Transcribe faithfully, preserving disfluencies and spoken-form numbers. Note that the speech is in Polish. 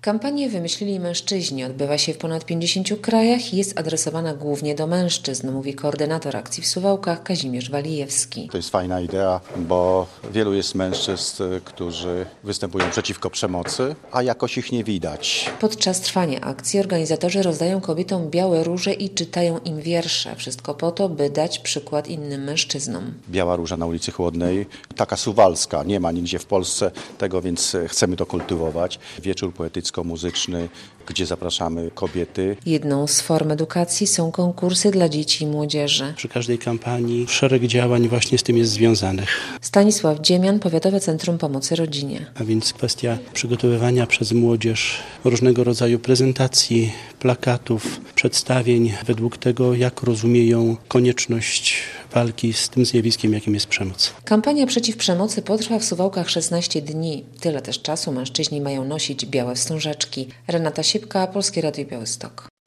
Kampanię wymyślili mężczyźni, odbywa się w ponad pięćdziesięciu krajach i jest adresowana głównie do mężczyzn, mówi koordynator akcji w Suwałkach Kazimierz Walijewski. To jest fajna idea, bo wielu jest mężczyzn, którzy występują przeciwko przemocy, a jakoś ich nie widać. Podczas trwania akcji organizatorzy rozdają kobietom białe róże i czytają im wiersze. Wszystko po to, by dać przykład innym mężczyznom. Biała róża na ulicy Chłodnej, taka suwalska, nie ma nigdzie w Polsce tego, więc chcemy to kultywować. Wieczór poetycko-muzyczny, gdzie zapraszamy kobiety. Jedną z form edukacji są konkursy dla dzieci i młodzieży. Przy każdej kampanii szereg działań właśnie z tym jest związanych. Stanisław Dziemian, Powiatowe Centrum Pomocy Rodzinie. A więc kwestia przygotowywania przez młodzież różnego rodzaju prezentacji, plakatów, przedstawień według tego, jak rozumieją konieczność walki z tym zjawiskiem, jakim jest przemoc. Kampania przeciw przemocy potrwa w Suwałkach szesnaście dni. Tyle też czasu mężczyźni mają nosić białe wstążeczki. Renata Siepka, Polskie Radio Białystok.